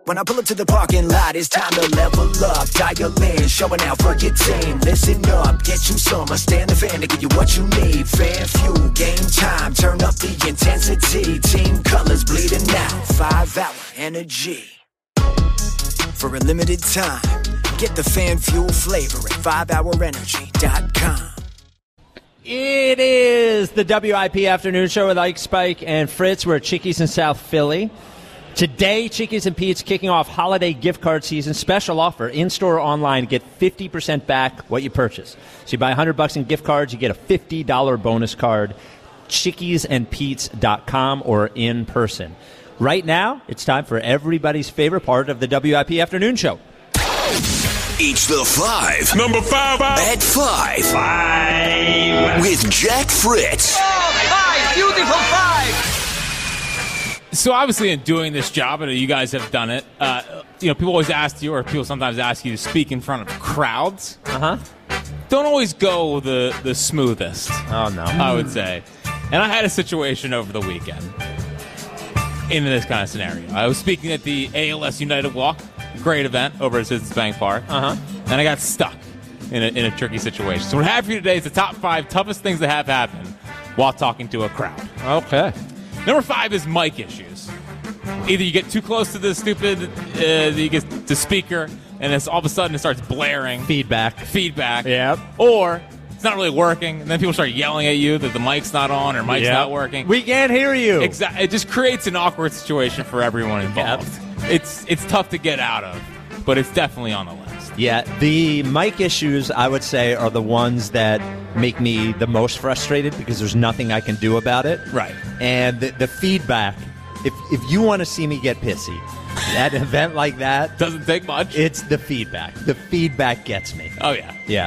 When I pull up to the parking lot, it's time to level up. Dial in, showing out for your team. Listen up, get you some. Stand the fan to give you what you need. Fan fuel, game time, turn up the intensity. Team colors bleeding out, 5-hour energy. For a limited time, get the fan fuel flavor at 5hourenergy.com. It is the WIP Afternoon Show with Ike, Spike, and Fritz. We're at Chickies in South Philly. Today, Chickies and Pete's kicking off holiday gift card season. Special offer, in-store or online, get 50% back what you purchase. So you buy $100 in gift cards, you get a $50 bonus card. chickiesandpete's.com or in person. Right now, it's time for everybody's favorite part of the WIP Afternoon Show. Each the 5. Number 5. At 5. 5. With Jack Fritz. Oh, 5. Beautiful 5. So obviously in doing this job, and you guys have done it, people always ask you, or people sometimes ask you to speak in front of crowds. Don't always go the smoothest. Oh, no. I would say. And I had a situation over the weekend in this kind of scenario. I was speaking at the ALS United Walk, great event over at Citizens Bank Park, and I got stuck in a tricky situation. So what I have for you today is the top 5 toughest things that have happened while talking to a crowd. Okay. Number 5 is mic issues. Either you get too close to the you get the speaker, and it's all of a sudden it starts blaring. Feedback. Yep. Or it's not really working, and then people start yelling at you that the mic's not on or mic's not working. We can't hear you. Exactly. It just creates an awkward situation for everyone involved. It's tough to get out of, but it's definitely on the list. Yeah, the mic issues, I would say, are the ones that make me the most frustrated because there's nothing I can do about it. Right. And the feedback, if you want to see me get pissy, at an event like that... Doesn't take much. It's the feedback. The feedback gets me. Oh, yeah. Yeah.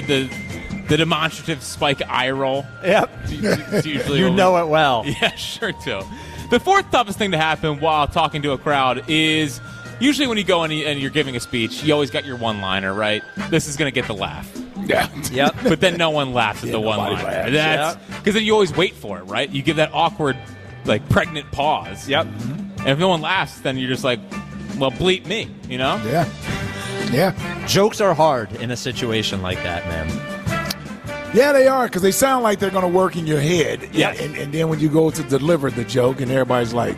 The demonstrative Spike eye roll. Yep. It's usually you know it well. Yeah, sure do. The 4th toughest thing to happen while talking to a crowd is... Usually when you go and you're giving a speech, you always got your one-liner, right? This is going to get the laugh. Yeah. Yep. But then no one laughs at the one-liner. That's because then you always wait for it, right? You give that awkward, pregnant pause. Yep. And if no one laughs, then you're just like, well, bleep me, you know? Yeah. Yeah. Jokes are hard in a situation like that, man. Yeah, they are, because they sound like they're going to work in your head. Yeah. And then when you go to deliver the joke, and everybody's like...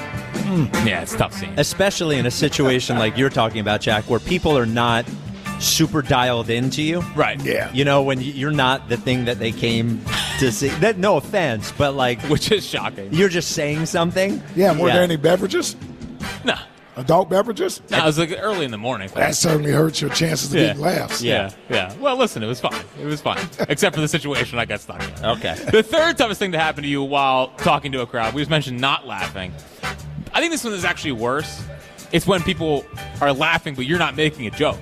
Yeah, it's tough scene. Especially in a situation like you're talking about, Jack, where people are not super dialed into you. Right. Yeah. You know, when you're not the thing that they came to see. That, no offense, but which is shocking. You're just saying something. Yeah, were there any beverages? No. Adult beverages? No, it was early in the morning. That certainly hurts your chances of getting laughs. Yeah. Well, listen, it was fine. Except for the situation I got stuck in. Okay. The 3rd toughest thing to happen to you while talking to a crowd, we just mentioned not laughing. I think this one is actually worse. It's when people are laughing, but you're not making a joke.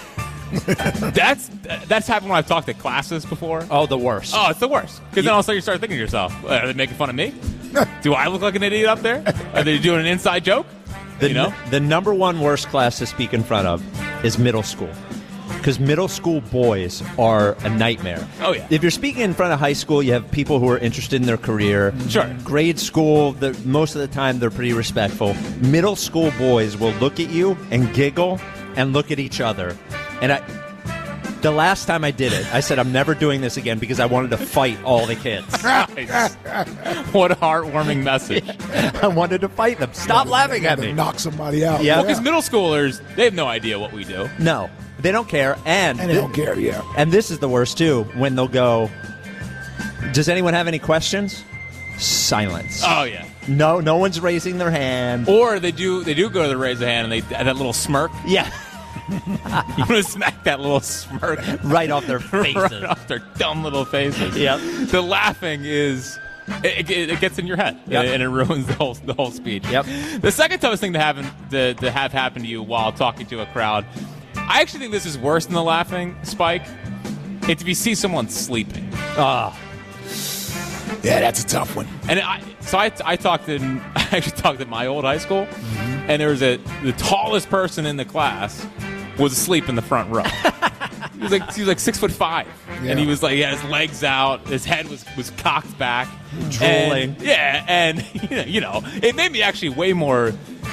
That's happened when I've talked at classes before. Oh, the worst. Oh, it's the worst. Because then all of a sudden you start thinking to yourself, are they making fun of me? Do I look like an idiot up there? Are they doing an inside joke? The number one worst class to speak in front of is middle school. Because middle school boys are a nightmare. Oh, yeah. If you're speaking in front of high school, you have people who are interested in their career. Sure. Grade school, most of the time, they're pretty respectful. Middle school boys will look at you and giggle and look at each other. And the last time I did it, I said, I'm never doing this again because I wanted to fight all the kids. Nice. What a heartwarming message. I wanted to fight them. Stop laughing at me. Knock somebody out. Yeah. Because middle schoolers, they have no idea what we do. No. They don't care, and they don't care, yeah. And this is the worst, too, when they'll go, does anyone have any questions? Silence. Oh, yeah. No one's raising their hand. Or they do go to raise a hand, and they that little smirk. Yeah. You want to smack that little smirk. Right off their faces. Right off their dumb little faces. Yep. The laughing is... It gets in your head, and it ruins the whole speech. Yep. The second toughest thing to have happen to you while talking to a crowd, I actually think this is worse than the laughing, Spike. It's if you see someone sleeping. Yeah, that's a tough one. And I actually talked at my old high school, and there was the tallest person in the class was asleep in the front row. He was like 6'5", and he was he had his legs out, his head was cocked back, drooling. And it made me actually way more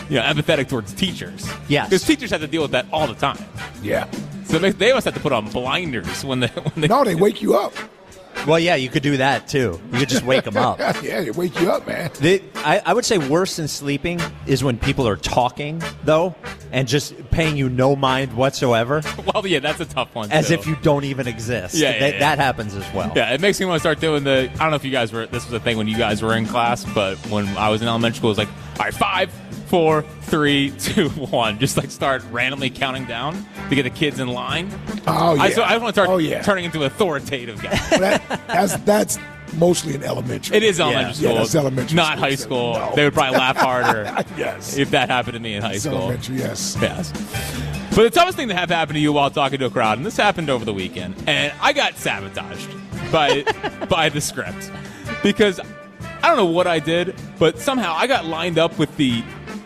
empathetic towards teachers. Yes. Because teachers have to deal with that all the time. Yeah. So they must have to put on blinders when they. No, they wake you up. Well, yeah, you could do that, too. You could just wake them up. Yeah, they wake you up, man. I would say worse than sleeping is when people are talking, though, and just paying you no mind whatsoever. Well, yeah, that's a tough one, As too. if you don't even exist. Yeah. That happens as well. Yeah, it makes me want to start doing I don't know if you guys this was a thing when you guys were in class, but when I was in elementary school, it was like, all right, 5, 4, 3, 2, 1. Just like start randomly counting down to get the kids in line. Oh, yeah. So I want to start turning into an authoritative guy. That's mostly in elementary. It is elementary school. Yeah, that's elementary Not school, high so school. no. They would probably laugh harder Yes. if that happened to me in high It's school. elementary, yes. Yes. But the toughest thing to have happen to you while talking to a crowd, and this happened over the weekend, and I got sabotaged by the script. Because I don't know what I did, but somehow I got lined up with the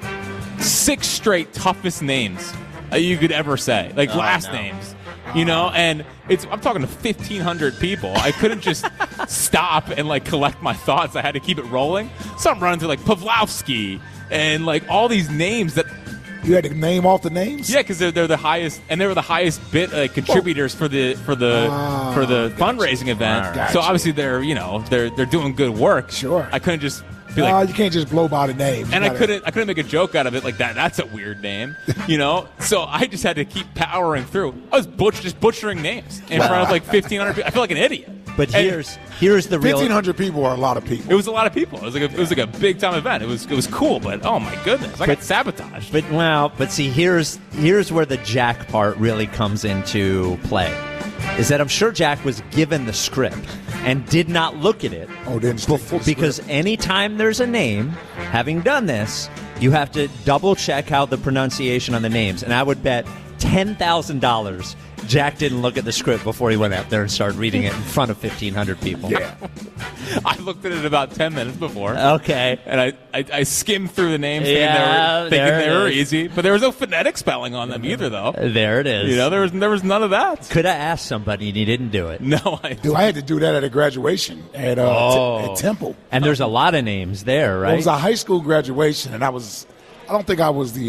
6 straight toughest names you could ever say. Like last names. And I'm talking to 1,500 people. I couldn't just stop and like collect my thoughts. I had to keep it rolling. So I'm running through like Pavlovsky and like all these names that. You had to name off the names? Yeah, because they're the highest, and they were the highest bit contributors for the fundraising event. Gotcha. So obviously they're doing good work. Sure. I couldn't just be like, you can't just blow by the name. and I couldn't make a joke out of it like that. That's a weird name, So I just had to keep powering through. I was just butchering names in front of like 1,500 people. I feel like an idiot. But here's the real. 1,500 people are a lot of people. It was a lot of people. It was like a big time event. It was cool, but oh my goodness, I got sabotaged. But see, here's where the Jack part really comes into play. Is that I'm sure Jack was given the script and did not look at it because anytime there's a name, having done this, you have to double check how the pronunciation on the names. And I would bet $10,000 Jack didn't look at the script before he went out there and started reading it in front of 1,500 people. Yeah. I looked at it about 10 minutes before. Okay. And I skimmed through the names Yeah, thinking they there were it is. easy. But there was no phonetic spelling on them either, though. There it is. There was none of that. Could have asked somebody and he didn't do it. No, Dude, I had to do that at a graduation at Temple. And there's a lot of names there, right? It was a high school graduation, and I don't think I was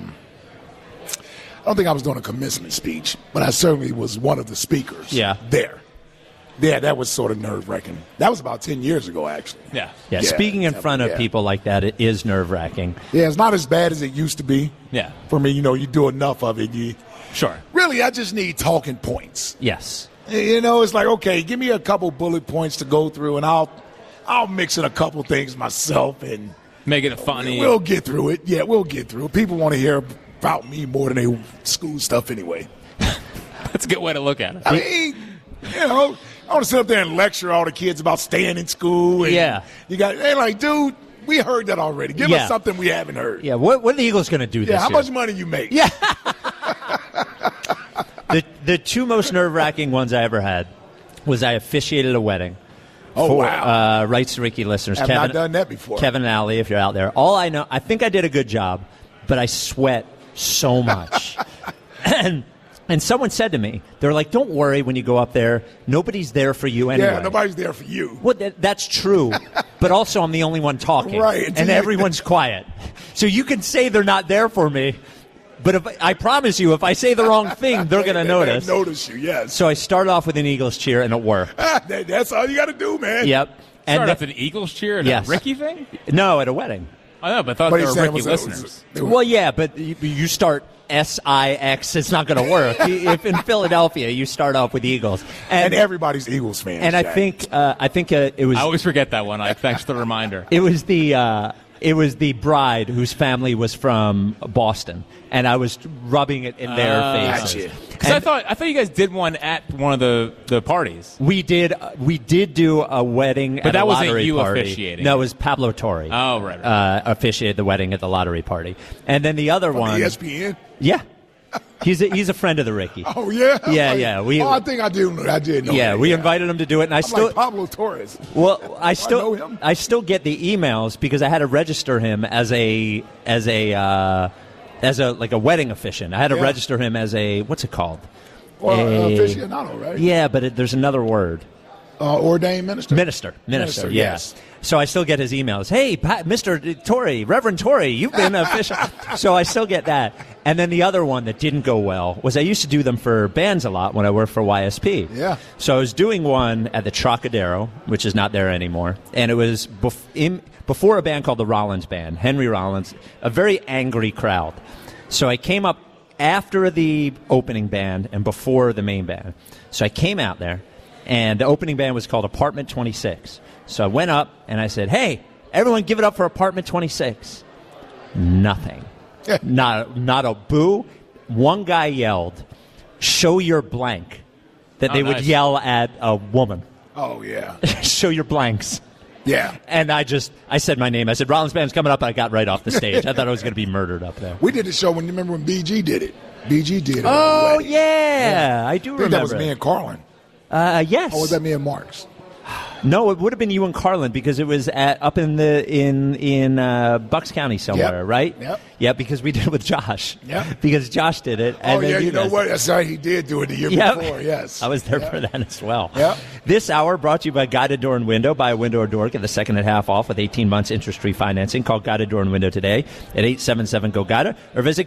doing a commencement speech, but I certainly was one of the speakers. Yeah. There. Yeah, that was sort of nerve-wracking. That was about 10 years ago, actually. Yeah. Yeah, speaking in front of people like that, it is nerve-wracking. Yeah, it's not as bad as it used to be. Yeah. For me, you do enough of it. Sure. Really, I just need talking points. Yes. It's like, okay, give me a couple bullet points to go through, and I'll mix in a couple things myself, and make it funny. We'll get through it. Yeah, we'll get through it. People want to hear about me more than they school stuff anyway. That's a good way to look at it. I mean, I want to sit up there and lecture all the kids about staying in school. And they're like, dude, we heard that already. Give us something we haven't heard. Yeah, what are the Eagles going to do this year? How much money you make? Yeah. The 2 most nerve-wracking ones I ever had was I officiated a wedding. Oh, wow. Rights to Ricky listeners. I've not done that before. Kevin and Allie, if you're out there. All I know, I think I did a good job, but I sweat so much. And someone said to me, they're like, don't worry when you go up there. Nobody's there for you anyway. Yeah, nobody's there for you. Well, that's true. But also I'm the only one talking. Right. And everyone's quiet. So you can say they're not there for me. But I promise you, if I say the wrong thing, they're going to notice. Notice you, yes. So I started off with an Eagles cheer, and it worked. That's all you got to do, man. Yep. Start off an Eagles cheer and a Ricky thing? No, at a wedding. I know, but I thought they were Ricky listeners. Well, yeah, but you start SIX, it's not going to work. If in Philadelphia, you start off with Eagles. And everybody's Eagles fans. And I think it was... I always forget that one. Thanks for the reminder. It was the bride whose family was from Boston, and I was rubbing it in their faces. Because I thought you guys did one at one of the parties. We did do a wedding, but that wasn't you party. Officiating. No, it was Pablo Torre. Oh, right. Officiated the wedding at the lottery party, and then the other one, ESPN. Yeah. He's a friend of the Ricky. Oh yeah, yeah. I think I did know. Yeah, we invited him to do it, and I still like Pablo Torres. Well, I know him. I still get the emails because I had to register him as a like a wedding officiant. I had to register him as a what's it called? Well, aficionado, right? Yeah, but there's another word. Ordained minister? Minister, yeah. Yes. So I still get his emails. Hey, Mr. Torrey, Reverend Torrey, you've been official. So I still get that. And then the other one that didn't go well was I used to do them for bands a lot when I worked for YSP. Yeah. So I was doing one at the Trocadero, which is not there anymore. And it was before a band called the Rollins Band, Henry Rollins, a very angry crowd. So I came up after the opening band and before the main band. So I came out there, and the opening band was called Apartment 26. So I went up, and I said, hey, everyone give it up for Apartment 26. Nothing. Not a boo. One guy yelled, show your blank, that they would yell at a woman. Oh, yeah. Show your blanks. Yeah. And I said my name. I said, Rollins Band's coming up, and I got right off the stage. I thought I was going to be murdered up there. We did the show when BG did it. BG did it. Oh, yeah. I do remember. That was me and Carlin. Yes. Or was that me and Marks? No, it would have been you and Carlin because it was up in Bucks County somewhere, right? Yep. Yeah, because we did it with Josh. Yep. Because Josh did it. And you know what? That's right. He did do it the year before. Yes. I was there for that as well. Yep. This hour brought to you by Guided Door and Window. Buy a window or door, get the second and half off with 18 months interest-free financing. Call Guided Door and Window today at 877-GO-GUIDA or visit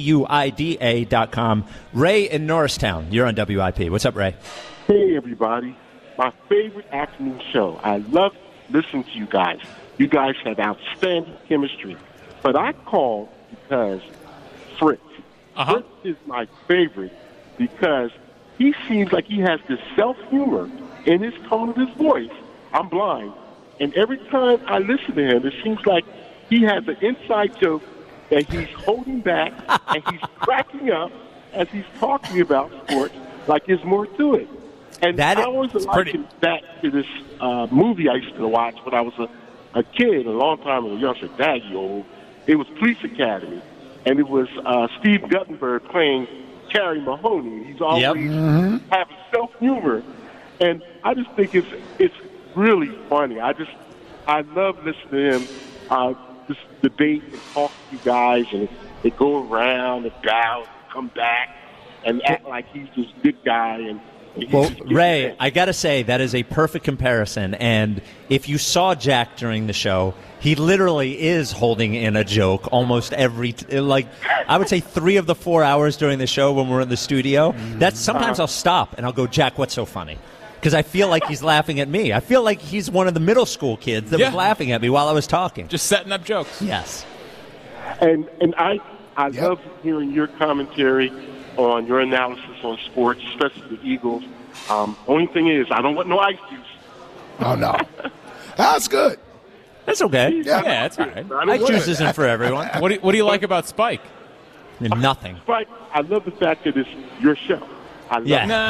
GUIDA.com. Ray in Norristown, you're on WIP. What's up, Ray? Hey, everybody. My favorite afternoon show. I love listening to you guys. You guys have outstanding chemistry. But I call because Fritz. Fritz is my favorite because he seems like he has this self-humor in his tone of his voice. I'm blind. And every time I listen to him, it seems like he has an inside joke that he's holding back and he's cracking up as he's talking about sports like there's more to it. And I always likened that to this movie I used to watch when I was a kid, a long time ago. Y'all said, Dad, you old. It was Police Academy. And it was Steve Guttenberg playing Terry Mahoney. He's always having self-humor. And I just think it's really funny. I love listening to him just debate and talk to you guys. And they go around and bow and come back and act like he's this big guy. And well, Ray, I got to say, that is a perfect comparison. And if you saw Jack during the show, he literally is holding in a joke almost every, I would say 3 of the 4 hours during the show when we're in the studio. That's sometimes I'll stop and I'll go, Jack, what's so funny? Because I feel like he's laughing at me. I feel like he's one of the middle school kids that was laughing at me while I was talking. Just setting up jokes. Yes. And I love hearing your commentary on your analysis on sports, especially the Eagles. Only thing is, I don't want no ice juice. Oh, no. That's good. That's okay. Yeah, that's all right. Ice juice isn't for everyone. What do you like about Spike? Nothing. Spike, I love the fact that it's your show. I love it.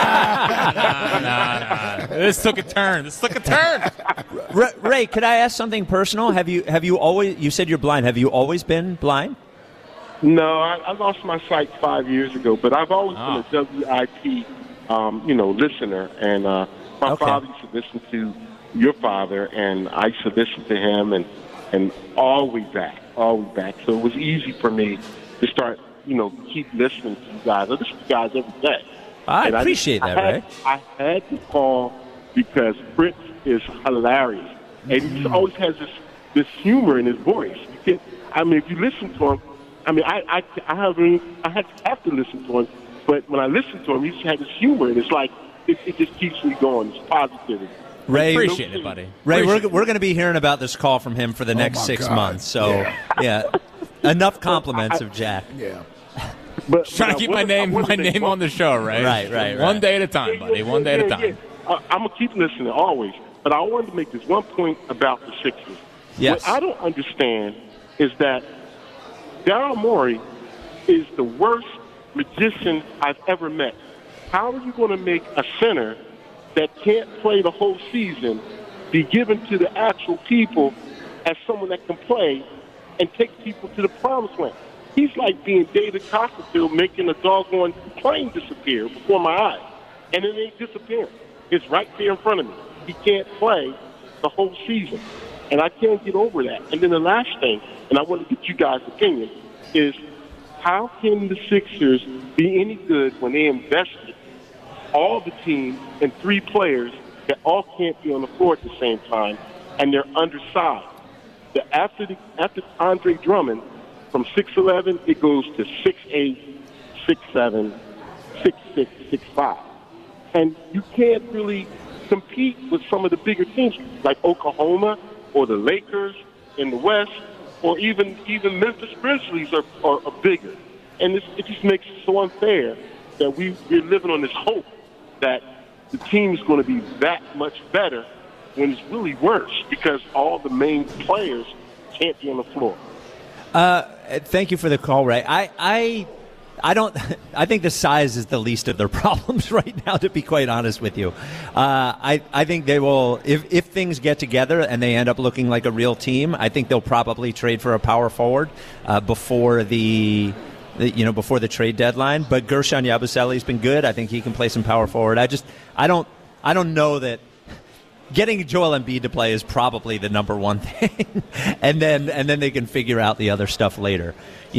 Nah. This took a turn. Ray, could I ask something personal? Have you always, you said you're blind, have you always been blind? No, I lost my sight 5 years ago, but I've always been a WIP, listener. And my father used to listen to your father, and I used to listen to him, and always back. So it was easy for me to start, keep listening to you guys. I listen to you guys every day. I appreciate that, Ray. I had to call because Fritz is hilarious, and he always has this humor in his voice. If you listen to him. I have to listen to him, but when I listen to him, he just has this humor, and it's like it just keeps me going. It's positivity. Ray, appreciate it, buddy. Ray, we're going to be hearing about this call from him for the next 6 months. So, enough compliments of Jack. Yeah. But trying to keep my name on the show, right? Right. One day at a time, buddy. One day at a time. I'm gonna keep listening always, but I wanted to make this one point about the Sixers. Yes. What I don't understand is that Daryl Morey is the worst magician I've ever met. How are you going to make a center that can't play the whole season be given to the actual people as someone that can play and take people to the promised land? He's like being David Copperfield making a doggone plane disappear before my eyes. And it ain't disappearing. It's right there in front of me. He can't play the whole season. And I can't get over that. And then the last thing, and I want to get you guys' opinion, is how can the Sixers be any good when they invested all the team in 3 players that all can't be on the floor at the same time, and they're undersized. After Andre Drummond, from 6'11", it goes to 6'8", 6'7", 6'6", 6'5". And you can't really compete with some of the bigger teams like Oklahoma or the Lakers in the West, or even Memphis Grizzlies are bigger. And it just makes it so unfair that we're living on this hope that the team is going to be that much better when it's really worse because all the main players can't be on the floor. Thank you for the call, Ray. I think the size is the least of their problems right now, to be quite honest with you. I think they will, if things get together and they end up looking like a real team, I think they'll probably trade for a power forward before the trade deadline. But Gershon Yabusele's been good. I think he can play some power forward. I don't know that getting Joel Embiid to play is probably the number one thing, and then they can figure out the other stuff later.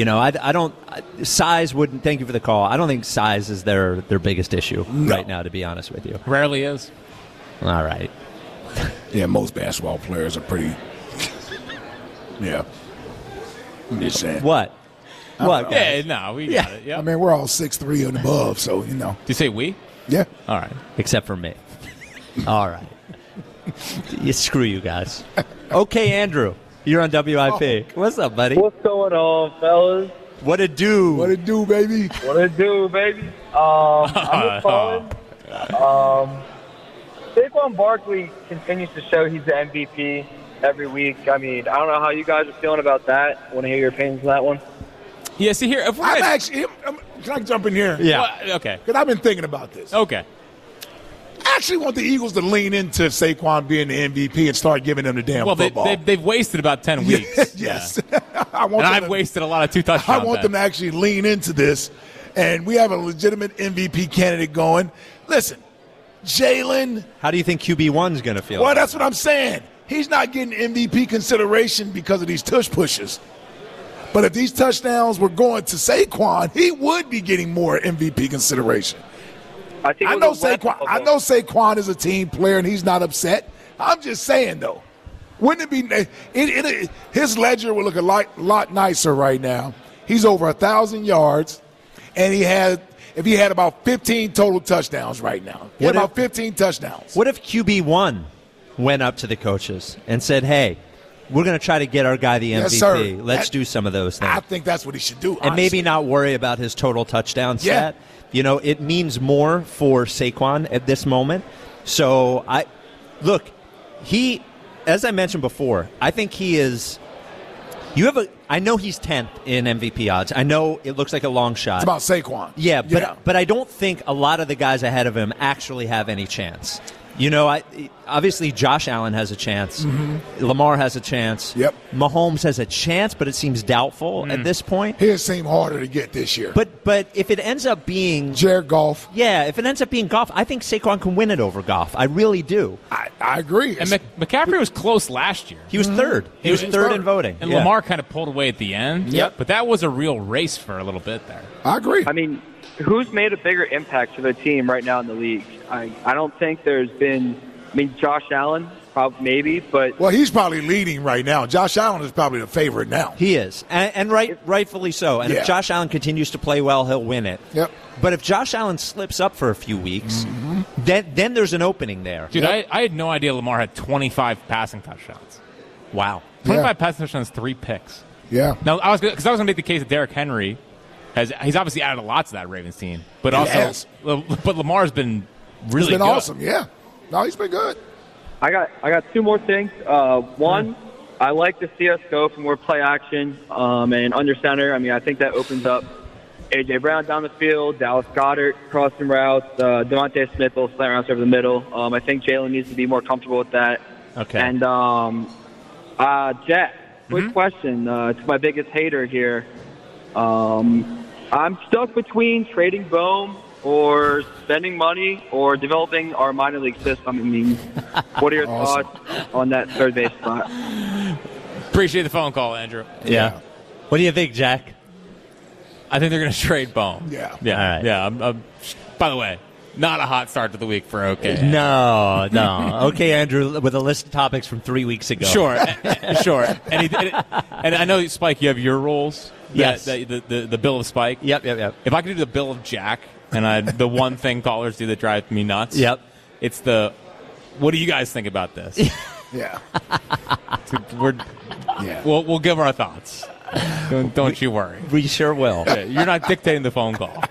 Size wouldn't. Thank you for the call. I don't think size is their biggest issue right now, to be honest with you. Rarely is. All right. Yeah, most basketball players are pretty. Yeah. I'm just saying. What? What? Yeah, no, we got it. Yeah. I mean, we're all 6'3" and above, so Did you say we? Yeah. All right. Except for me. All right. Screw you guys. Okay, Andrew, you're on WIP. What's up, buddy? What's going on, fellas? What it do? What it do, baby? What it do, baby? I'm just calling. Saquon Barkley continues to show he's the MVP every week. I mean, I don't know how you guys are feeling about that. Want to hear your opinions on that one? Yeah, see here. If can I jump in here? Yeah. Well, okay. Because I've been thinking about this. Okay. I actually want the Eagles to lean into Saquon being the MVP and start giving them the damn football. Well, they've wasted about 10 weeks. Yes. Yeah. I've wasted a lot of 2 touchdowns. I want them to actually lean into this, and we have a legitimate MVP candidate going. Listen, Jalen. How do you think QB1's going to feel? Well, that's what I'm saying. He's not getting MVP consideration because of these tush pushes. But if these touchdowns were going to Saquon, he would be getting more MVP consideration. I know Saquon is a team player and he's not upset. I'm just saying, though, wouldn't it be his ledger would look a lot nicer right now. He's over 1,000 yards, and if he had about 15 total touchdowns right now. He had about 15 touchdowns. What if QB1 went up to the coaches and said, hey, we're going to try to get our guy the MVP. Yes, sir. Let's do some of those things. I think that's what he should do, honestly. And maybe not worry about his total touchdown stat. It means more for Saquon at this moment. So, as I mentioned before, I think he is – I know he's 10th in MVP odds. I know it looks like a long shot. It's about Saquon. Yeah, but I don't think a lot of the guys ahead of him actually have any chance. Obviously Josh Allen has a chance. Mm-hmm. Lamar has a chance. Yep. Mahomes has a chance, but it seems doubtful at this point. His seem harder to get this year. But if it ends up being Jared Goff. Yeah, if it ends up being Goff, I think Saquon can win it over Goff. I really do. I agree. And McCaffrey was close last year. He was third. He was third in voting. And Lamar kind of pulled away at the end. Yep. But that was a real race for a little bit there. I agree. I mean, who's made a bigger impact to their team right now in the league? I don't think there's been – I mean, Josh Allen, maybe, but... Well, he's probably leading right now. Josh Allen is probably the favorite now. He is, and rightfully so. And if Josh Allen continues to play well, he'll win it. Yep. But if Josh Allen slips up for a few weeks, then there's an opening there. Dude, I had no idea Lamar had 25 passing touchdowns. Wow. 25 passing touchdowns, 3 picks. Yeah. Now, I was going to make the case that Derrick Henry he's obviously added a lot to that Ravens team. But but Lamar's been really good. Awesome, yeah. No, he's been good. I got 2 more things. One, I like to see us go for more play action and under center. I mean, I think that opens up A.J. Brown down the field, Dallas Goedert crossing routes, Devontae Smith will slant routes over the middle. I think Jalen needs to be more comfortable with that. Okay. And Jack, quick question to my biggest hater here. I'm stuck between trading Bohm or spending money or developing our minor league system. I mean, what are your thoughts on that third base spot? Appreciate the phone call, Andrew. Yeah. What do you think, Jack? I think they're going to trade Bohm. Yeah. All right. Yeah. By the way, Not a hot start to the week for OK. No. Okay, Andrew, with a list of topics from 3 weeks ago. Sure. And I know, Spike, you have your rules. Yes. The Bill of Spike. Yep. If I could do the Bill of Jack, and the one thing callers do that drives me nuts. Yep. It's what do you guys think about this? Yeah. We'll give our thoughts. Don't you worry. We sure will. Yeah, you're not dictating the phone call.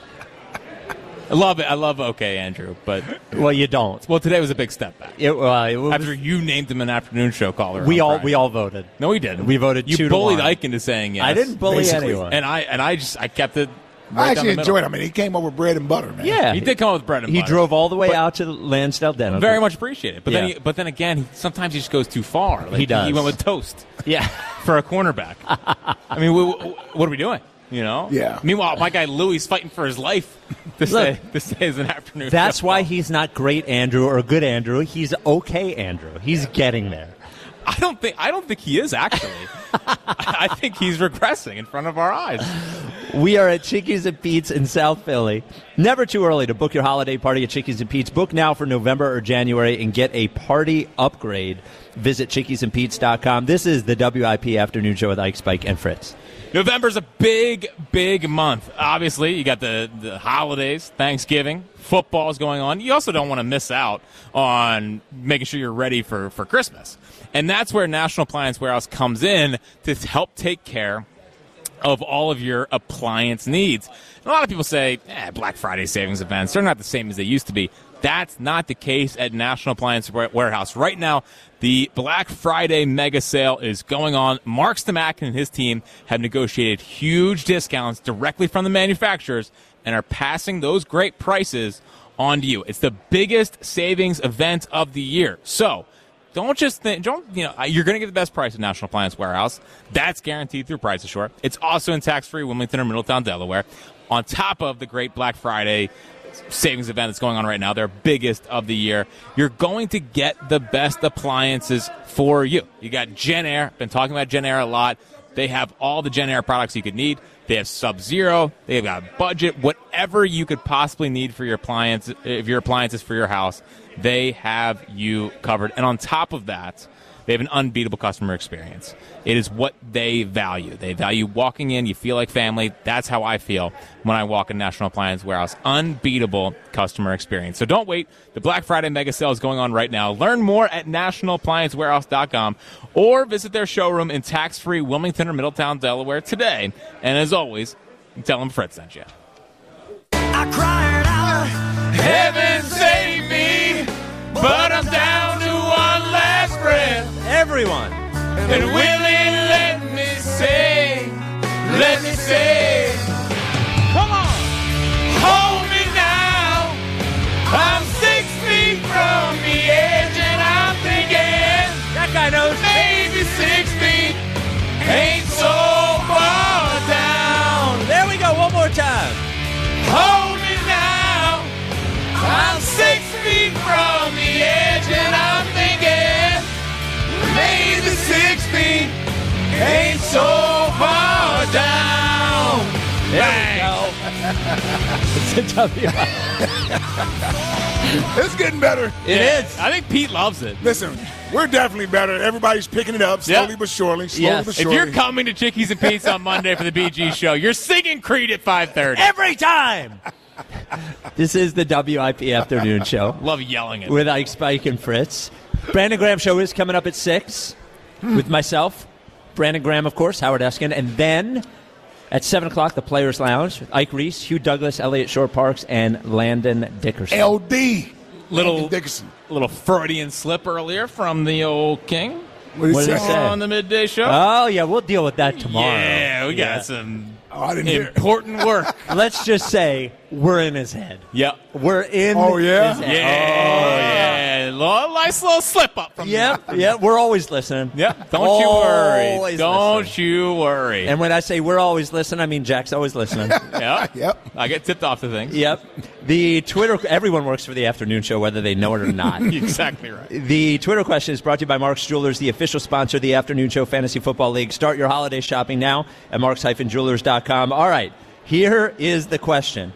I love it. I love OK, Andrew, but Well, you don't. well, today was a big step back. It was, After you named him an afternoon show caller, we on all Friday. voted. No, we didn't. We voted You 2-1. bullied Ike into saying yes. I didn't bully Basically. anyone. and I kept it. I Right down actually the middle. enjoyed it. I mean, he came over bread and butter, man. Yeah, He did come up with bread and He butter. drove all the way But- out to Lansdale Dental. Very much appreciated. But Yeah. then again, sometimes he just goes too far. Like, He does. He went with toast Yeah. for a cornerback. I mean, what are we doing? You know? Yeah. Meanwhile, my guy Louis is fighting for his life to say is an afternoon. That's show. why he's not great Andrew or good Andrew. He's okay Andrew. He's getting there. I don't think he is actually. I think he's regressing in front of our eyes. We are at Chickies and Pete's in South Philly. Never too early to book your holiday party at Chickies and Pete's. Book now for November or January and get a party upgrade. Visit chickiesandpete's.com. This is the WIP Afternoon Show with Ike, Spike, and Fritz. November's a big month. Obviously, you got the holidays, Thanksgiving, football's going on. You also don't want to miss out on making sure you're ready for Christmas. And that's where National Appliance Warehouse comes in to help take care of all of your appliance needs. And a lot of people say, Black Friday savings events, they're not the same as they used to be. That's not the case at National Appliance Warehouse. Right now, the Black Friday mega sale is going on. Mark Stamakin and his team have negotiated huge discounts directly from the manufacturers and are passing those great prices on to you. It's the biggest savings event of the year. So, don't just think, you're going to get the best price at National Appliance Warehouse. That's guaranteed through Price Assure. It's also in tax-free Wilmington or Middletown, Delaware. On top of the great Black Friday savings event that's going on right now, their biggest of the year, you're going to get the best appliances for you. You got JennAir. Been talking about JennAir a lot. They have all the JennAir products you could need. They have Sub-Zero. They've got budget. Whatever you could possibly need for your appliance, if your appliances for your house, they have you covered. And on top of that, they have an unbeatable customer experience. It is what they value. They value walking in. You feel like family. That's how I feel when I walk in National Appliance Warehouse. Unbeatable customer experience. So don't wait. The Black Friday mega sale is going on right now. Learn more at nationalappliancewarehouse.com or visit their showroom in tax-free Wilmington or Middletown, Delaware today. And as always, tell them Fritz sent you. I cried out, Heaven save me, but I'm down to one last breath. Everyone. And will it let me say, come on, hold me now. I'm 6 feet from the edge and I'm thinking That guy knows. maybe 6 feet ain't so far down. There we go. One more time. Hold me now. I'm 6 feet from the edge and I'm thinking maybe 6 feet ain't so far down. There we go. It's a WIP. It's getting better. It is. I think Pete loves it. Listen, we're definitely better. Everybody's picking it up slowly Yeah. but surely. Yes. But If surely. you're coming to Chickies and Pete's on Monday for the BG show, you're singing Creed at 5:30. Every time. This is the WIP Afternoon Show Love yelling at with Ike, Spike, and Fritz. Brandon Graham Show is coming up at 6 with myself, Brandon Graham, of course, Howard Eskin, and then at 7 o'clock, the Players Lounge with Ike Reese, Hugh Douglas, Elliott Shore Parks, and Landon Dickerson. LD. little Landon Dickerson. little Freudian slip earlier from the old King What What did he say? on the midday show. Oh, yeah, we'll deal with that tomorrow. Yeah, we got some Oh, I didn't hear it. important work. Let's just say we're in his head. Yep. We're in Oh, yeah? his head. Yeah. Nice little slip up from Yep, yep, we're always listening. Yep. Don't you worry. Always Don't listening. you worry. And when I say we're always listening, I mean Jack's always listening. Yep. Yep. I get tipped off to things. Yep. The Twitter, everyone works for the afternoon show, whether they know it or not. Exactly right. The Twitter question is brought to you by Mark's Jewelers, the official sponsor of the Afternoon Show Fantasy Football League. Start your holiday shopping now at marks-jewelers.com. All right, here is the question.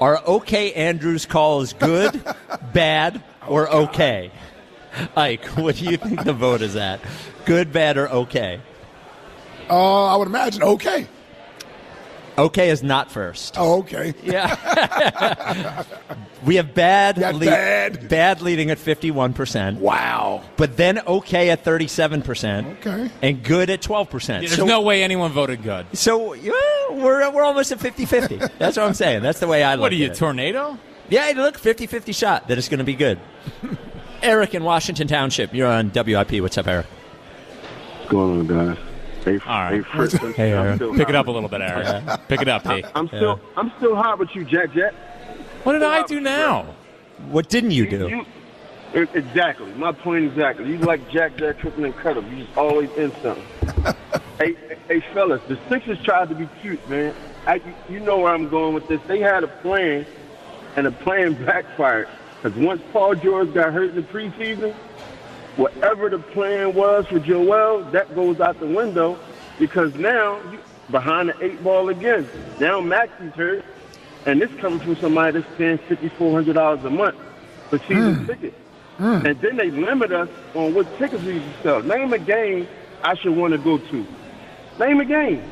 Are OK Andrews calls good, bad, or okay? Ike, what do you think the vote is at? Good, bad, or okay? I would imagine okay. Okay is not first. Oh, okay. Yeah. We have bad leading at 51%. Wow. But then okay at 37%. Okay. And good at 12%. There's no way anyone voted good. So we're almost at 50-50. That's what I'm saying. That's the way I look at it. What are you, tornado? Yeah, look, 50-50 shot that it's going to be good. Eric in Washington Township, you're on WIP. What's up, Eric? What's going on, guys? Hey, All right. Hey, Fritz. Hey, Eric. Pick it up a little bit, Eric. Pick it up, P. I'm still hot with you, Jack. What did I do now? What didn't you do? Exactly. My point exactly. You like Jack tripping and cut him. You just always in something. hey, fellas, the Sixers tried to be cute, man. You know where I'm going with this. They had a plan, and the plan backfired. Because once Paul George got hurt in the preseason, whatever the plan was for Joel, that goes out the window. Because now, you behind the 8 ball again. Now Maxi's hurt. And this coming from somebody that's paying $5,400 a month for season tickets. And then they limit us on what tickets we can sell. Name a game I should want to go to. Name a game.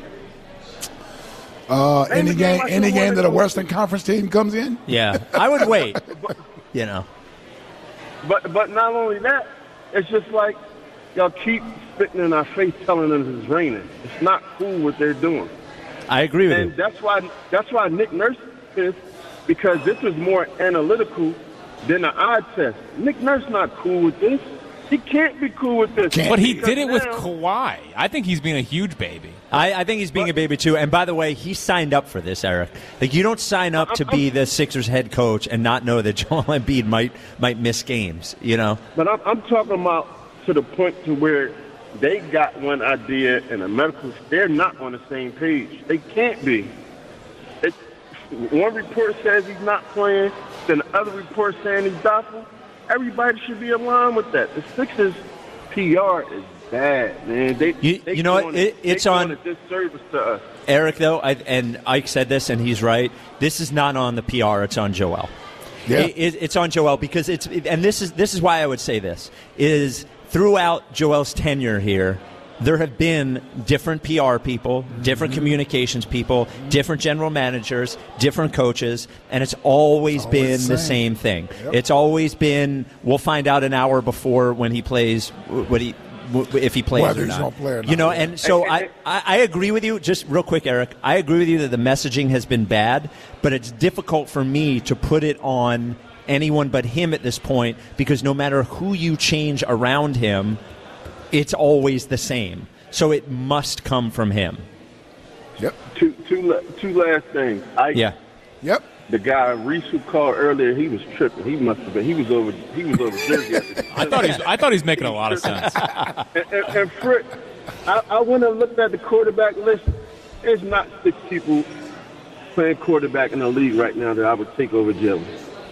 Any game that a Western Conference team comes in? Yeah, I would wait. But not only that, it's just like y'all keep spitting in our face telling us it's raining. It's not cool what they're doing. I agree with you. And that's why Nick Nurse is, because this is more analytical than the eye test. Nick Nurse not cool with this. He can't be cool with this. But he did it with Kawhi. I think he's being a huge baby. I think he's being a baby, too. And by the way, he signed up for this, Eric. Like, you don't sign up to be the Sixers head coach and not know that Joel Embiid might miss games, you know? But I'm talking about to the point to where they got one idea and the medical, they're not on the same page. They can't be. One report says he's not playing, then the other report saying he's doubtful. Everybody should be aligned with that. The Sixers PR is bad, man. You know what? It's on a disservice to us. Eric, though, and Ike said this, and he's right. This is not on the PR. It's on Joel. Yeah. It's on Joel because and this is why I would say this is throughout Joel's tenure here, there have been different PR people, different communications people, different general managers, different coaches, and it's always been the same thing. Yep. It's always been, we'll find out an hour before when he plays, if he plays whether or he's not. going to play or not. You know, and so I agree with you, just real quick, Eric, I agree with you that the messaging has been bad, but it's difficult for me to put it on anyone but him at this point because no matter who you change around him, it's always the same. So it must come from him. Yep. Two last things. Yep. The guy Reese who called earlier, he was tripping. He must have been. He was over Jersey. I thought he was making a lot of sense. and Fritz, I went and looked at the quarterback list. There's not 6 people playing quarterback in the league right now that I would take over Jalen.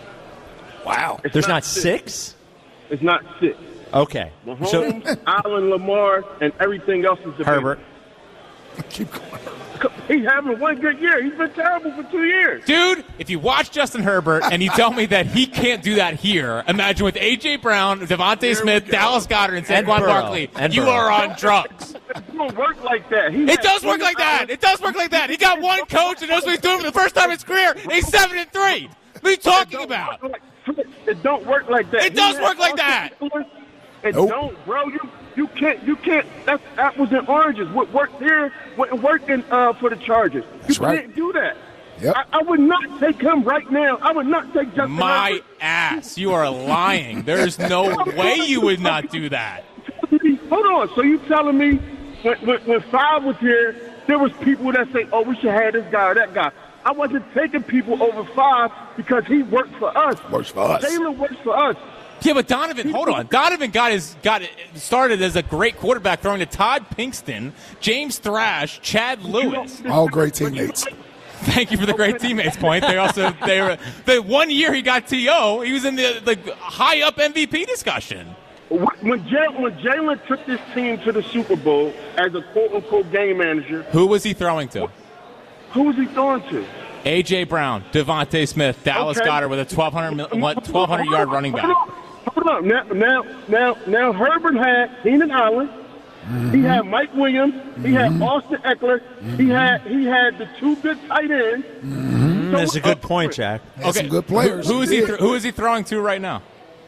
Wow. There's not 6? It's not 6. Okay. Mahomes, Allen, Lamar, and everything else is Herbert. Keep going. He's having one good year. He's been terrible for 2 years. Dude, if you watch Justin Herbert and you tell me that he can't do that here, imagine with A.J. Brown, Devontae Smith, Dallas Goedert, and Saquon Barkley, you are on drugs. It don't work like that. It does work like that. It does work like that. He got one coach and knows what he's doing for the first time in his career. He's 7-3. What are you talking about? It don't work like that. It does work like that. It don't, bro. You can't. That was in oranges. What worked here wouldn't work for the Chargers. You can't do that. Yep. I would not take him right now. I would not take Justin My Herbert. ass. You are lying. There's no way you would not do that. Hold on. So you telling me when Five was here, there was people that say, oh, we should have this guy or that guy. I wasn't taking people over Five because he worked for us. Works for us. Taylor works for us. Yeah, but Donovan, hold on. Donovan got it started as a great quarterback throwing to Todd Pinkston, James Thrash, Chad Lewis. All great teammates. Thank you for the great teammates point. The 1 year he got TO, he was in the high up MVP discussion. When Jalen took this team to the Super Bowl as a quote unquote game manager, who was he throwing to? Who was he throwing to? A.J. Brown, Devontae Smith, Dallas Goedert with a 1,200-yard running back. Hold on. Now Herbert had Keenan Allen. He had Mike Williams. He had Austin Eckler. He had the two good tight ends. That's a good point, Jack. Okay. Some good players. Who is he throwing to right now?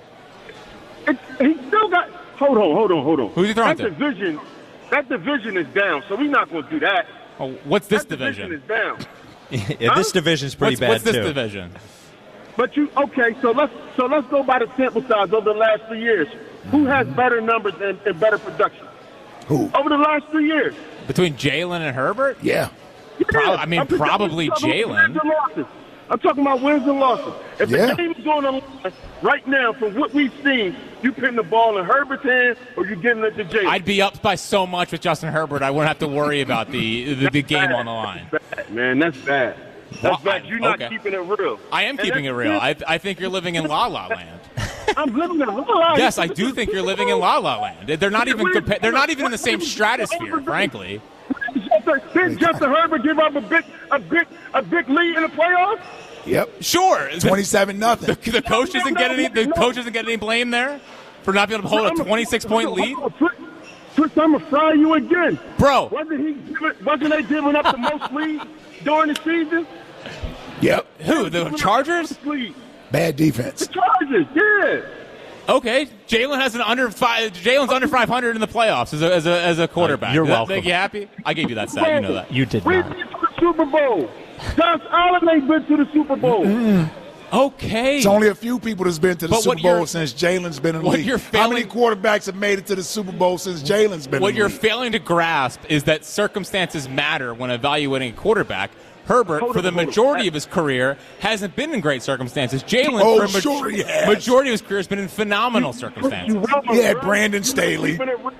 He still got. Hold on. Who's he throwing to? That division is down, so we're not going to do that. Oh, what's this that division? Is down. Yeah, this division's pretty bad what's this too. division? But so let's go by the sample size over the last 3 years. Who has better numbers and better production? Who? Over the last 3 years. Between Jalen and Herbert? Yeah. Probably Jalen. I'm talking about wins and losses. If the game is going on right now, from what we've seen, you putting the ball in Herbert's hand or you getting it to Jalen? I'd be up by so much with Justin Herbert, I wouldn't have to worry about the game on the line. That's bad, man. That's bad. That's bad. You're not keeping it real. I am keeping it real. I think you're living in La La Land. I'm living in La La Land. Yes, I do think you're living in La La Land. They're not even in the same stratosphere, frankly. Didn't Justin Herbert give up a big lead in the playoffs? Yep. Sure. 27-0. The coach doesn't get any blame there for not being able to hold a 26-point lead. Chris, I'm gonna fry you again, bro. Wasn't they giving up the most leads during the season? Yep. Who? The Chargers? Bad defense. The Chargers, yeah. Okay, Jalen's under 500 in the playoffs as a quarterback. You're Does that welcome. make you happy? I gave you that stat. You know that. You did We've not. been to the Super Bowl. Josh Allen ain't been to the Super Bowl. Okay. It's only a few people that's been to the Super Bowl since Jalen's been in the league. How many quarterbacks have made it to the Super Bowl since Jalen's been in the league? What you're failing to grasp is that circumstances matter when evaluating a quarterback. Herbert, for the majority of his career, hasn't been in great circumstances. Jalen, for the majority of his career, has been in phenomenal circumstances. Yeah, Brandon Staley.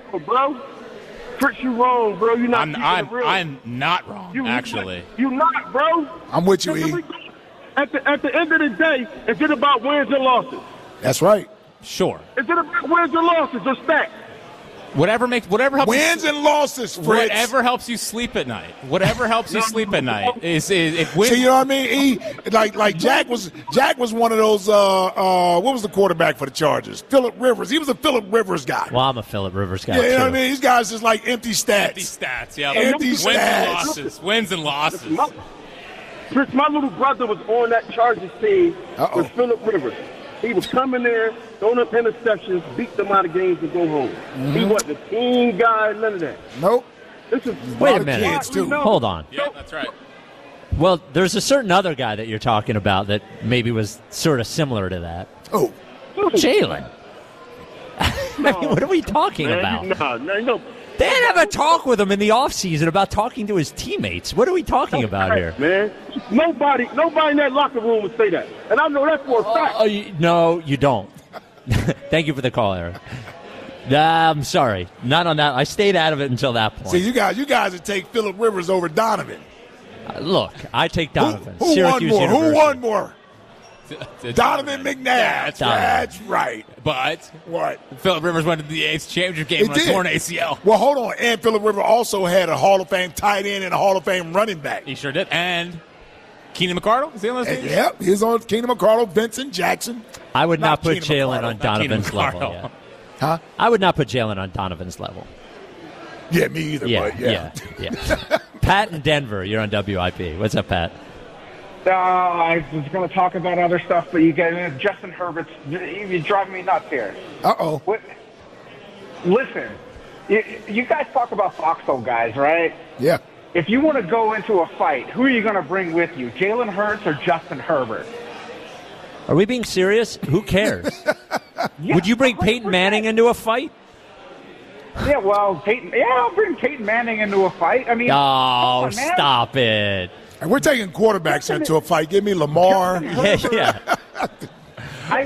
Chris, you wrong, bro. You're not keeping it real. I'm not wrong, actually. You're not, bro. I'm with you, E. At the end of the day, is it about wins and losses? That's right. Sure. Is it about wins and losses or stats? Whatever helps wins and losses, Fritz. Whatever helps you sleep at night. Whatever helps you sleep at night is if wins. See, you know what I mean? Like Jack was one of those. What was the quarterback for the Chargers? Phillip Rivers. He was a Phillip Rivers guy. Well, I'm a Phillip Rivers guy. Yeah, you know too. what I mean? These guys just like empty stats. Empty stats. Yeah. Empty stats. Wins and losses. Chris, my little brother was on that Chargers team with Phillip Rivers. He was coming there, throwing up interceptions, beat them out of games, and go home. He wasn't a team guy, none of that. Nope. Wait a minute. Kids too. Hold on. Yeah, that's right. Well, there's a certain other guy that you're talking about that maybe was sort of similar to that. Oh. Jalen. I mean, what are we talking about? No. They didn't have a talk with him in the offseason about talking to his teammates. What are we talking about here? Man, nobody in that locker room would say that. And I know that for a fact. No, you don't. Thank you for the call, Eric. I'm sorry. Not on that. I stayed out of it until that point. See, you guys would take Phillip Rivers over Donovan. Look, I take Donovan. Who Syracuse won more? University. Who won more? It's Donovan McNabb. That's right. But what? Phillip Rivers went to the AFC Championship game on a torn ACL. Well, hold on. And Phillip Rivers also had a Hall of Fame tight end and a Hall of Fame running back. He sure did. And Keenan McCardle? Is he on those teams? Yep. He's on Keenan McCardle, Vincent Jackson. I would not put Jalen on Donovan's level yet. Huh? I would not put Jalen on Donovan's level. Yeah, me either. Yeah. Pat in Denver, you're on WIP. What's up, Pat? I was going to talk about other stuff, but you get Justin Herbert's. You're driving me nuts here. Uh-oh. Listen, you guys talk about foxhole guys, right? Yeah. If you want to go into a fight, who are you going to bring with you, Jalen Hurts or Justin Herbert? Are we being serious? Who cares? Would you bring Peyton Manning into a fight? Yeah, well, I'll bring Peyton Manning into a fight. I mean, oh, stop it. And we're taking quarterbacks into a fight. Give me Lamar. Yeah. I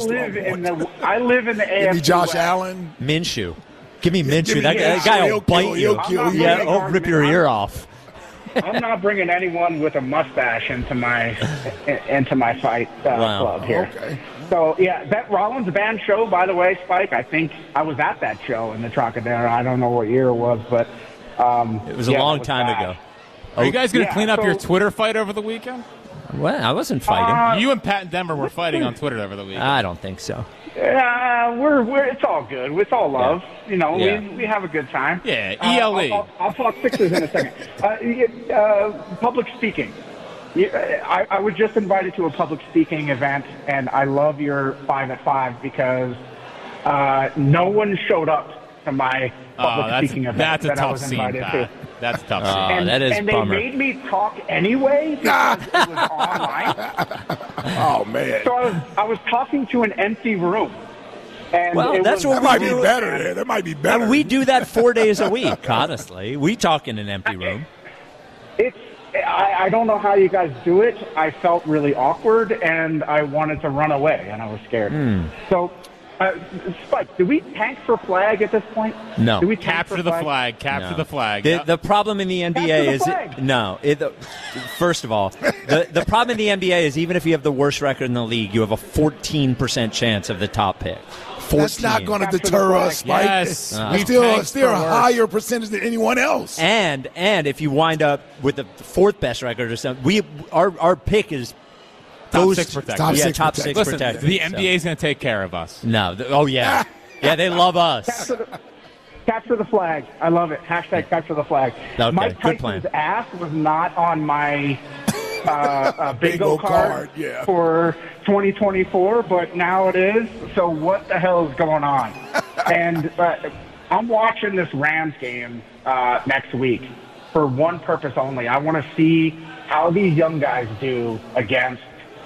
live in the AFC. Give me Josh West. Allen. Minshew. Give me Minshew. That guy will bite you. He'll rip your ear off. I'm not bringing anyone with a mustache into my fight club here. Okay. So, yeah, that Rollins band show, by the way, Spike, I think I was at that show in the Trocadero. I don't know what year it was, but it was a long time ago. Are you guys going to clean up your Twitter fight over the weekend? What? I wasn't fighting. You and Pat and Denver were fighting on Twitter over the weekend. I don't think so. We're it's all good. It's all love. Yeah. You know, Yeah. we have a good time. Yeah, ELE. I'll talk Sixers in a second. Public speaking. I was just invited to a public speaking event, and I love your 5 at 5 because no one showed up to my public speaking event that's a that I tough was scene, invited Pat. to. That's a tough scene. And, that is and they bummer. made me talk anyway because it was online. Oh, man. So I was talking to an empty room. And Well, that's what That we might be do. better there. That might be better. We do that 4 days a week, honestly. We talk in an empty room. I don't know how you guys do it. I felt really awkward, and I wanted to run away, and I was scared. So, Spike, do we tank for flag at this point? No. Do we tank Capture for the flag. Capture No. the flag. The problem in the NBA Capture the is flag. no. First of all, the problem in the NBA is even if you have the worst record in the league, you have a 14% chance of the top pick. 14. That's not going to Capture the deter flag. us, Spike. Yes. We still Tanks a for worse. higher percentage than anyone else. And if you wind up with the fourth best record or something, our pick is Top goes 6 protected. Top yeah, six top protected. 6 Listen, protected. the so. NBA is going to take care of us. No. Oh yeah, yeah. They love us. Capture the flag. I love it. Hashtag capture the flag. Okay, Mike good Tyson's plan. ass was not on my bingo card yeah. for 2024, but now it is. So what the hell is going on? And I'm watching this Rams game next week for one purpose only. I want to see how these young guys do against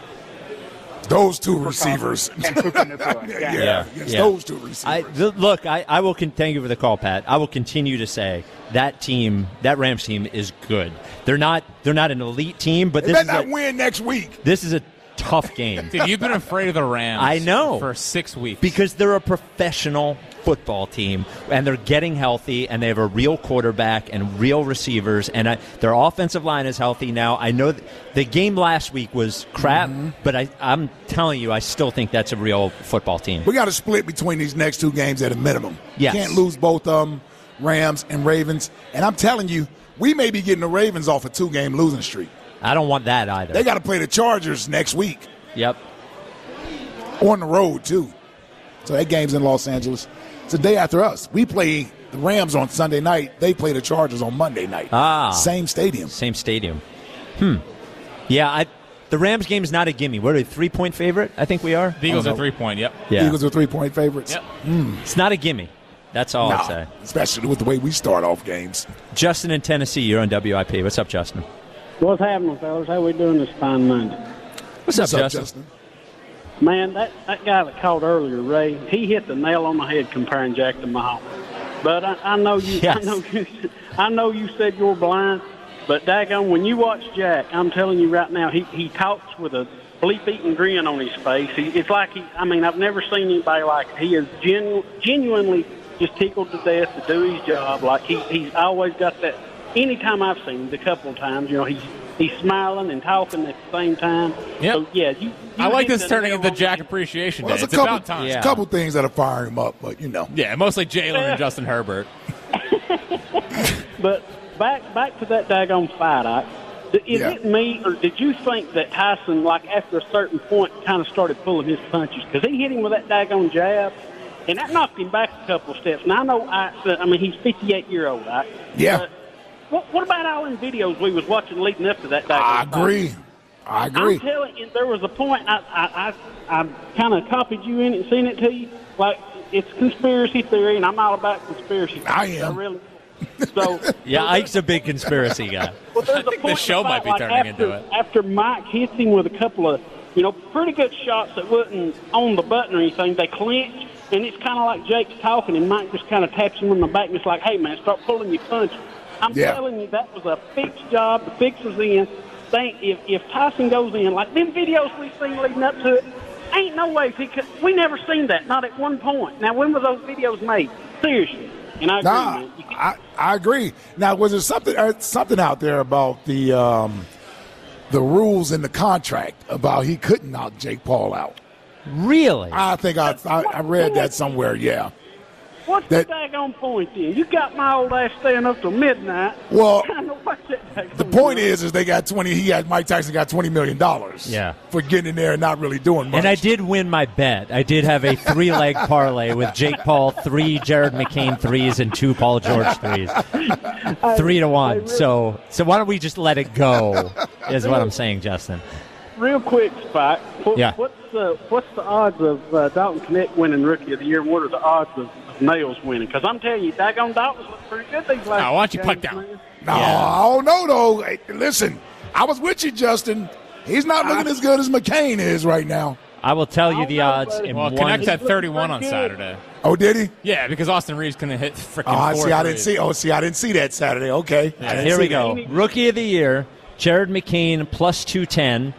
Those two receivers. and Puka Nacua. Yeah. Against those two receivers. Look, I will. Thank you for the call, Pat. I will continue to say that Rams team, is good. They're not an elite team, but They this better is not win next week. this is a tough game. Dude, you've been afraid of the Rams. I know. For 6 weeks. Because they're a professional football team, and they're getting healthy, and they have a real quarterback and real receivers, and their offensive line is healthy now. I know the game last week was crap, but I'm telling you, I still think that's a real football team. We got to split between these next two games at a minimum. Yes. Can't lose both of them, Rams and Ravens. And I'm telling you, we may be getting the Ravens off a 2-game losing streak. I don't want that either. They got to play the Chargers next week Yep. on the road, too. So that game's in Los Angeles. It's the day after us. We play the Rams on Sunday night. They play the Chargers on Monday night. Same stadium. Same stadium. Yeah, the Rams game is not a gimme. What are they, 3-point favorite? I think we are. The Eagles are 3-point, yep. Yeah. Eagles are 3-point favorites. Yep. It's not a gimme. That's all I'd say. Especially with the way we start off games. Justin in Tennessee, you're on WIP. What's up, Justin? What's happening, fellas? How we doing this fine Monday? What's up, Justin? Man, that guy that called earlier, Ray, he hit the nail on the head comparing Jack to Mahomes. But I know you. Yes. I know you said you're blind. But daggone, when you watch Jack, I'm telling you right now, he talks with a bleep-eating grin on his face. It's like I've never seen anybody like it. He is genuinely just tickled to death to do his job. Like he's always got that. Anytime I've seen him, a couple of times, he's smiling and talking at the same time. Yep. So, yeah, I like hit this the turning nail into on the Jack head. Appreciation Well, Day. there's It's about time. a couple things that are firing him up, but Yeah, mostly Jalen and Justin Herbert. But back to that daggone fight, is it me, or did you think that Tyson, like after a certain point, kind of started pulling his punches? Because he hit him with that daggone jab, and that knocked him back a couple of steps. Now, I know, he's 58-year-old, right? Yeah. What about all them videos we was watching leading up to that daggone I fight? agree. I'm telling you, there was a point I kind of copied you in it and seen it to you. Like, it's conspiracy theory, and I'm all about conspiracy theory. I am. Really. So Yeah, Ike's a big conspiracy guy. well, there's I think the show might be turning into it. After Mike hits him with a couple of, pretty good shots that wasn't on the button or anything, they clinch, and it's kind of like Jake's talking, and Mike just kind of taps him on the back, and it's like, hey, man, start pulling your punch. I'm telling you, that was a fixed job. The fix was in. If Tyson goes in, like them videos we've seen leading up to it, ain't no way he could. We never seen that, not at one point. Now, when were those videos made? Seriously. And I agree, man. I agree. Now, was there something out there about the rules in the contract about he couldn't knock Jake Paul out? Really? I think I read that somewhere. Yeah. What's the daggone point then? You got my old ass staying up till midnight. Well, trying to watch that daggone the point game. is they got 20. Mike Tyson got $20 million. Yeah. For getting in there and not really doing much. And I did win my bet. I did have a 3-leg parlay with Jake Paul 3, Jared McCain 3s, and 2 Paul George 3s. 3-1. So why don't we just let it go? Is what I'm saying, Justin. Real quick, Spike. Yeah. What's the odds of Dalton Knecht winning Rookie of the Year? What are the odds of Nails winning? Because I'm telling you, daggone Dalton's looked pretty good these last Why don't you games, puck down? man. No, I don't know, though. Hey, listen, I was with you, Justin. He's not looking as good as McCain is right now. I will tell you the odds in Well, one. Connect had 31 on Saturday. Oh, did he? Yeah, because Austin Reeves couldn't hit freaking I 4 see. I didn't threes. see. I didn't see that Saturday. Okay. I didn't Here see we go. that. Rookie of the Year, Jared McCain plus 210.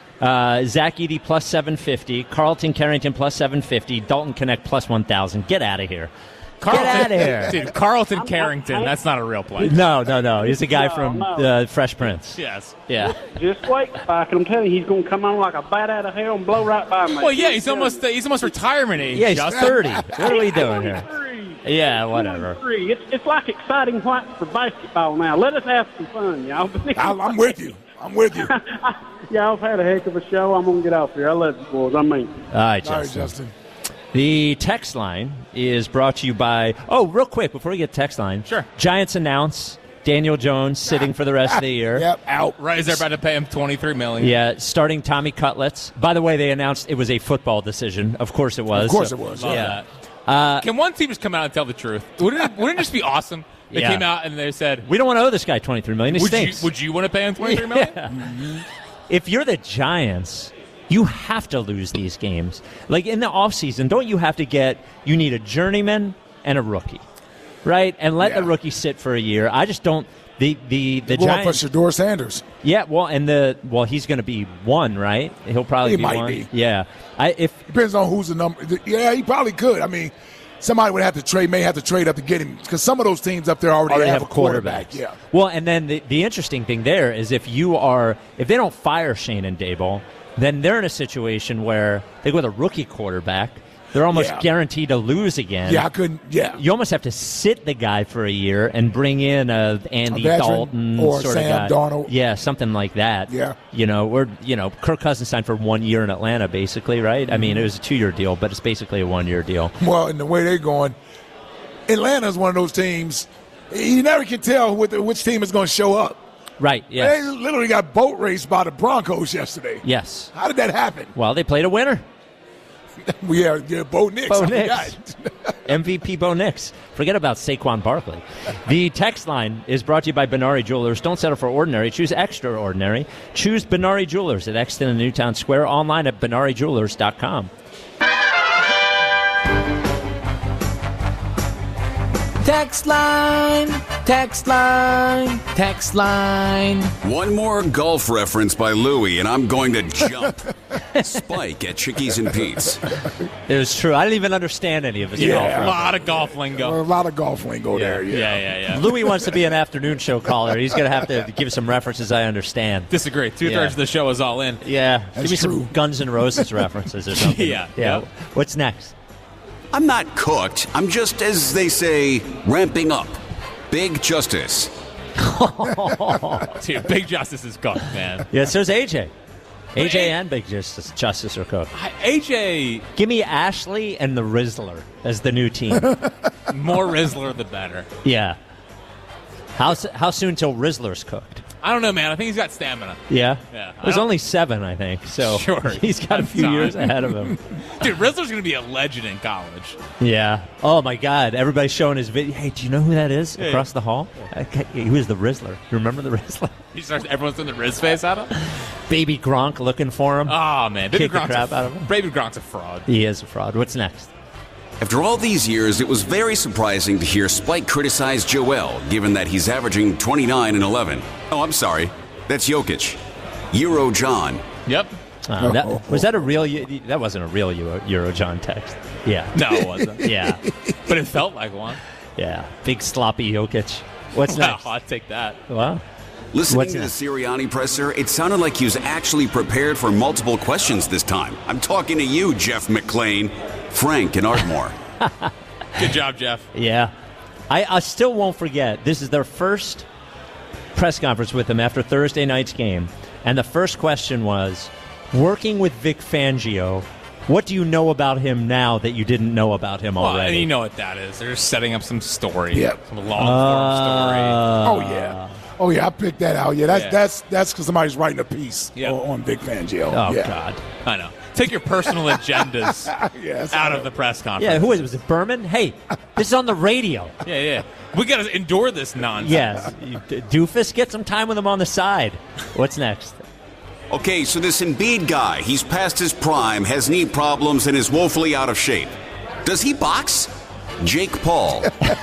Zach Edey plus 750. Carlton Carrington plus 750. Dalton Knecht plus 1,000. Get out of here. Get out of here. Dude, Carlton Carrington, that's not a real play. No. He's a guy from Fresh Prince. Yes. Yeah. Just wait, Spike, and I'm telling you, he's going to come on like a bat out of hell and blow right by me. Well, yeah, he's almost retirement age. Yeah, he's Justin. 30. What are we doing here? Yeah, whatever. It's like exciting white for basketball now. Let us have some fun, y'all. I'm with you. Y'all have had a heck of a show. I'm going to get off here. I love you, boys. I mean. All right, All right, Justin. Justin. The text line is brought to you by, real quick, before we get text line. Sure. Giants announce Daniel Jones sitting for the rest of the year. Yep, out. Right as they're about to pay him $23 million. Yeah, starting Tommy Cutlets. By the way, they announced it was a football decision. Of course it was. Of course it was. Love Yeah. that. Can one team just come out and tell the truth? Wouldn't it just be awesome? They Yeah. came out and they said, We don't want to owe this guy $23 million. He stinks. would you want to pay him $23 million? Yeah. If you're the Giants, you have to lose these games. Like in the offseason, don't you have to you need a journeyman and a rookie, right? And let the rookie sit for a year. I just don't. The Going Giants. for Shador Sanders. Yeah, well, he's going to be one, right? He'll probably He be might one. be. Yeah, Depends on who's the number. Yeah, he probably could. I mean, somebody would have to trade. May have to trade up to get him because some of those teams up there already have a quarterback. quarterbacks. Yeah. Well, and then the interesting thing there is if they don't fire Shane and Dable, then they're in a situation where they go with a rookie quarterback. They're almost guaranteed to lose again. Yeah, I couldn't. Yeah, you almost have to sit the guy for a year and bring in Andy veteran Dalton or sort Sam of guy. Darnold. Yeah, something like that. Yeah. Kirk Cousins signed for 1 year in Atlanta, basically, right? I mean, it was a 2-year deal, but it's basically a 1-year deal. Well, and the way they're going, Atlanta's one of those teams. You never can tell which team is going to show up. Right. Yeah. They literally got boat raced by the Broncos yesterday. Yes. How did that happen? Well, they played a winner. Bo Nix. Bo I Nix. forgot. MVP Bo Nix. Forget about Saquon Barkley. The text line is brought to you by Benari Jewelers. Don't settle for ordinary. Choose extraordinary. Choose Benari Jewelers at Exton and Newtown Square. Online at BenariJewelers.com. Text line, text line, text line. One more golf reference by Louie, and I'm going to jump. Spike at Chickies and Pete's. It was true. I didn't even understand any of his Yeah. golf. A lot of golf lingo. A lot of golf lingo there. Yeah. Louis wants to be an afternoon show caller. He's going to have to give some references I understand. Disagree. Two-thirds of the show is all in. Yeah. That's Give me true. some Guns N' Roses references or something. Yeah. What's next? I'm not cooked. I'm just, as they say, ramping up. Big Justice. Dude, Big Justice is cooked, man. Yeah, so's AJ. AJ and Big Justice are cooked. AJ, Give me Ashley and the Rizzler as the new team. more Rizzler the better. Yeah. How soon till Rizzler's cooked? I don't know, man. I think he's got stamina. Yeah? Yeah. There's only 7, I think. So Sure. he's got a That's few fine. years ahead of him. Dude, Rizzler's going to be a legend in college. Yeah. Oh, my God. Everybody's showing his video. Hey, do you know who that is across the hall? Okay, he was the Rizzler. You remember the Rizzler? Everyone's doing the Riz face at him. Baby Gronk looking for him. Oh, man. Kick the crap out of him. Baby Gronk's a fraud. He is a fraud. What's next? After all these years, it was very surprising to hear Spike criticize Joel, given that he's averaging 29 and 11. Oh, I'm sorry. That's Jokic. Euro John. Yep. Was that a real? That wasn't a real Eurojohn text. Yeah. No, it wasn't. Yeah. But it felt like one. Yeah. Big sloppy Jokic. What's next? Wow, I'd take that. Wow. Listening What's to the next? Sirianni presser, it sounded like he was actually prepared for multiple questions this time. I'm talking to you, Jeff McClain, Frank, and Ardmore. Good job, Jeff. Yeah. I still won't forget. This is their first press conference with him after Thursday night's game. And the first question was, working with Vic Fangio, what do you know about him now that you didn't know about him already? Well, and you know what that is. They're just setting up some story. Yep. Some long-form story. Oh, yeah. Oh, yeah, I picked that out. Yeah, that's because somebody's writing a piece on Vic Fangio. Oh, yeah. God. I know. Take your personal agendas out of the press conference. Yeah, who is it? Was it Berman? Hey, this is on the radio. Yeah. We got to endure this nonsense. Yes. Doofus, get some time with him on the side. What's next? Okay, so this Embiid guy, he's past his prime, has knee problems, and is woefully out of shape. Does he box? Jake Paul.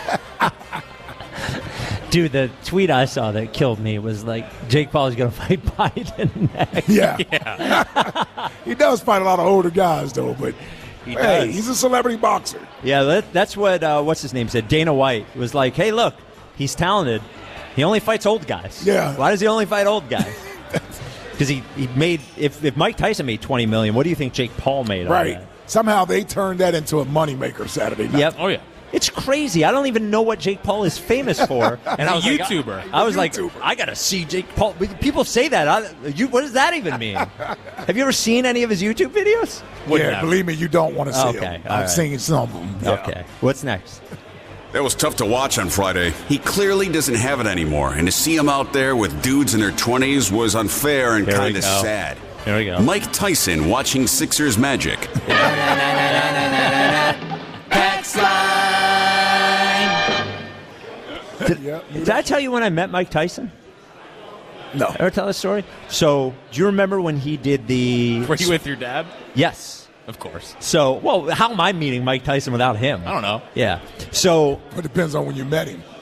Dude, the tweet I saw that killed me was like, Jake Paul is going to fight Biden next. Yeah. He does fight a lot of older guys, though, but he's a celebrity boxer. Yeah, that's what, what's his name said? Dana White was like, hey, look, he's talented. He only fights old guys. Yeah. Why does he only fight old guys? Because he made, if Mike Tyson made $20 million, what do you think Jake Paul made on that? Somehow they turned that into a moneymaker Saturday night. Yep. Oh, yeah. It's crazy. I don't even know what Jake Paul is famous for. And I was YouTuber. I was like, I got to see Jake Paul. People say that. What does that even mean? Have you ever seen any of his YouTube videos? Believe me, you don't want to see him. I've seen some of them. Yeah. Okay. What's next? That was tough to watch on Friday. He clearly doesn't have it anymore, and to see him out there with dudes in their 20s was unfair and kind of sad. Here we go. Mike Tyson watching Sixers magic. Did I tell you when I met Mike Tyson? No. Ever tell this story? So, do you remember when he did the... Were you with your dad? Yes. Of course. So, well, how am I meeting Mike Tyson without him? I don't know. Yeah. So... It depends on when you met him.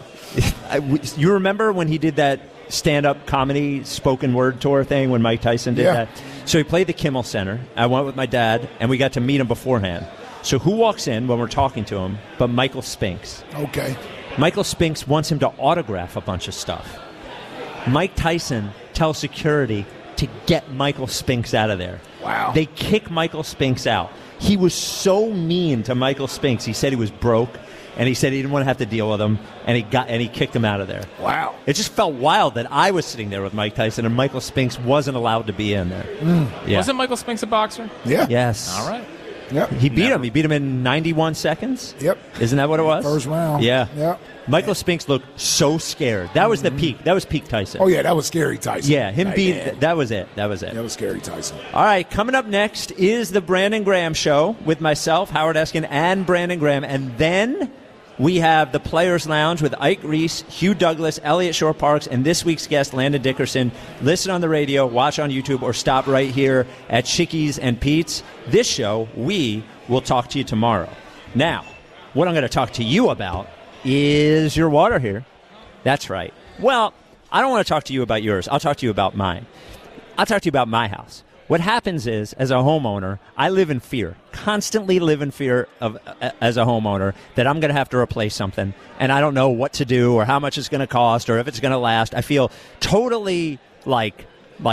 You remember when he did that stand-up comedy spoken word tour thing when Mike Tyson did that? So he played the Kimmel Center. I went with my dad, and we got to meet him beforehand. So who walks in when we're talking to him but Michael Spinks? Okay. Michael Spinks wants him to autograph a bunch of stuff. Mike Tyson tells security to get Michael Spinks out of there. Wow. They kick Michael Spinks out. He was so mean to Michael Spinks. He said he was broke, and he said he didn't want to have to deal with him, and he kicked him out of there. Wow. It just felt wild that I was sitting there with Mike Tyson, and Michael Spinks wasn't allowed to be in there. Yeah. Wasn't Michael Spinks a boxer? Yeah. Yes. All right. Yep. He beat him. He beat him in 91 seconds. Yep. Isn't that what it was? First round. Yeah. Yep. Michael Spinks looked so scared. That was the peak. That was peak Tyson. Oh, yeah, that was scary Tyson. Yeah, him Right, beat. man. That was it. That was it. That was scary Tyson. All right, coming up next is the Brandon Graham Show with myself, Howard Eskin, and Brandon Graham. And then we have the Players Lounge with Ike Reese, Hugh Douglas, Elliott Shore Parks, and this week's guest, Landon Dickerson. Listen on the radio, watch on YouTube, or stop right here at Chickies and Pete's. This show, we will talk to you tomorrow. Now, what I'm going to talk to you about is your water here. That's right. Well, I don't want to talk to you about yours. I'll talk to you about mine. I'll talk to you about my house. What happens is, as a homeowner, I live in fear, constantly live in fear of, as a homeowner, that I'm going to have to replace something, and I don't know what to do or how much it's going to cost or if it's going to last. I feel totally like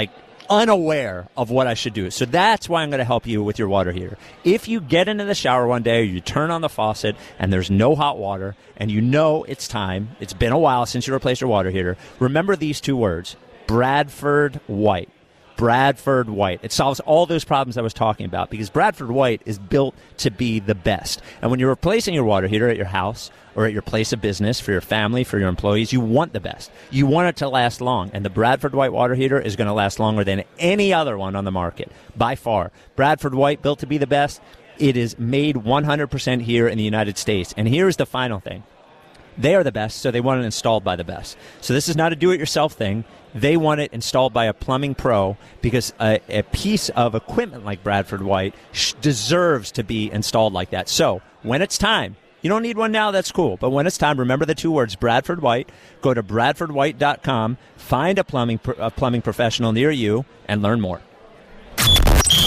unaware of what I should do. So that's why I'm going to help you with your water heater. If you get into the shower one day or you turn on the faucet and there's no hot water and you know it's time, it's been a while since you replaced your water heater, remember these two words, Bradford White. Bradford White. It solves all those problems I was talking about because Bradford White is built to be the best. And when you're replacing your water heater at your house or at your place of business for your family, for your employees, you want the best. You want it to last long. And the Bradford White water heater is going to last longer than any other one on the market, by far. Bradford White, built to be the best. It is made 100% here in the United States. And here's the final thing. They are the best, so they want it installed by the best. So this is not a do-it-yourself thing. They want it installed by a plumbing pro because a piece of equipment like Bradford White deserves to be installed like that. So when it's time, you don't need one now, that's cool. But when it's time, remember the two words, Bradford White. Go to BradfordWhite.com, find a plumbing professional near you, and learn more.